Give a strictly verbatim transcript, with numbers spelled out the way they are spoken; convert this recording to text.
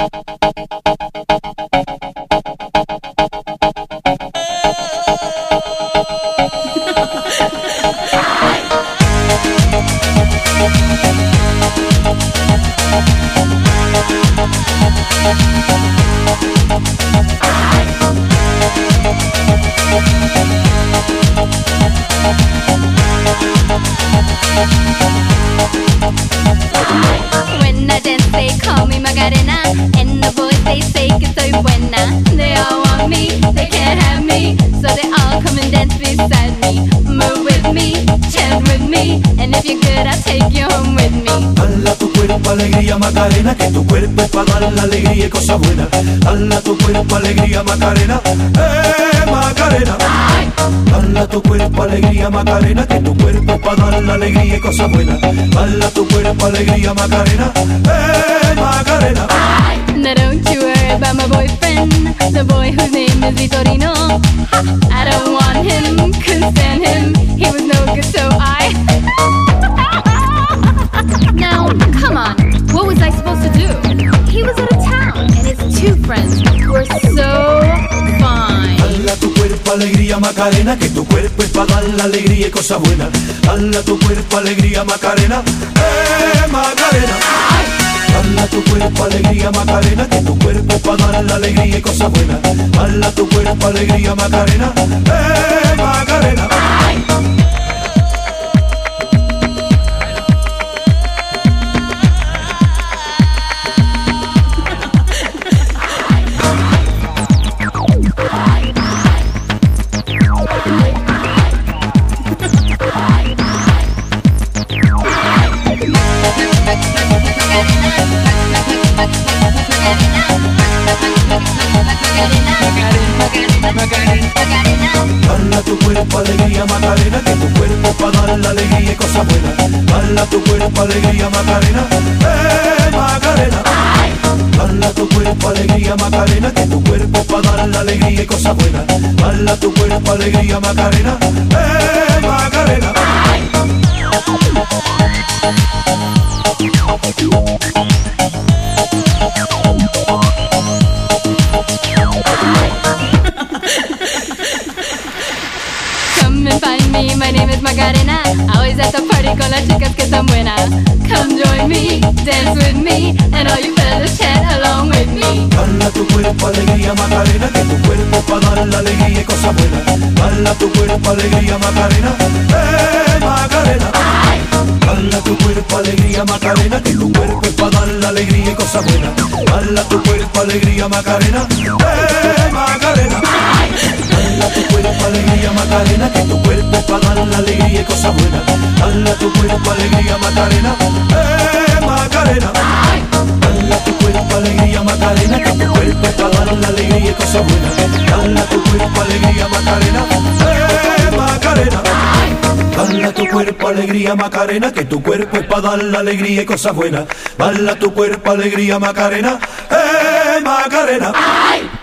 When I dance they call me Macarena, and the boys they say que soy buena. They all want me, they can't have me, so they all come and dance beside me. Move with me, chant with me, and if you're good I'll take you home with me. Hala tu cuerpo alegría Macarena, que tu cuerpo es para dar la alegría y cosas buenas. Hala tu cuerpo alegría Macarena, eh Macarena. Hala tu cuerpo alegría Macarena, que tu cuerpo es para dar la alegría y cosas buenas. Hala tu cuerpo alegría Macarena, eh Macarena. Now don't you worry about my boyfriend, the boy whose name is Vitorino. I don't want him, couldn't stand him, he was no good so I Now, come on, what was I supposed to do? He was out of town, and his two friends were so fine. Hala tu cuerpo alegría Macarena, que tu cuerpo es para dar la alegría y cosas buenas. Hala tu cuerpo alegría Macarena, eh Macarena. Hala tu cuerpo alegría Macarena, que tu cuerpo es para dar la alegría y cosas buenas. Hala tu cuerpo alegría Macarena, eh Macarena. Hala tu cuerpo alegría Macarena, que tu cuerpo es para dar la alegría y cosas buenas. Hala tu cuerpo alegría Macarena, eh Macarena. Hala tu cuerpo alegría Macarena, que tu cuerpo es para dar la alegría y cosas buenas. Hala tu cuerpo alegría Macarena, eh Macarena. Come and find me, my name is Macarena, always at the party con las chicas que son buenas. Come join me, dance with me, and all you fellas chant along with me. Hala tu cuerpo alegría Macarena, que tu cuerpo es para dar la alegría y cosas buenas. Hala tu cuerpo alegría Macarena, eh Macarena. Hala tu cuerpo alegría Macarena, que tu cuerpo es para dar la alegría y cosas buenas. Hala tu cuerpo alegría Macarena, eh Macarena. Hala tu cuerpo alegría Macarena, que tu cuerpo es para dar la alegría y cosas buenas. Hala tu cuerpo alegría Macarena, eh Macarena. Hala tu cuerpo alegría Macarena, que tu cuerpo es para dar la alegría y cosas buenas. Hala tu cuerpo alegría Macarena, eh Macarena. Hala tu cuerpo alegría Macarena, que tu cuerpo es para dar la alegría y cosas buenas. Hala tu cuerpo alegría Macarena, eh Macarena.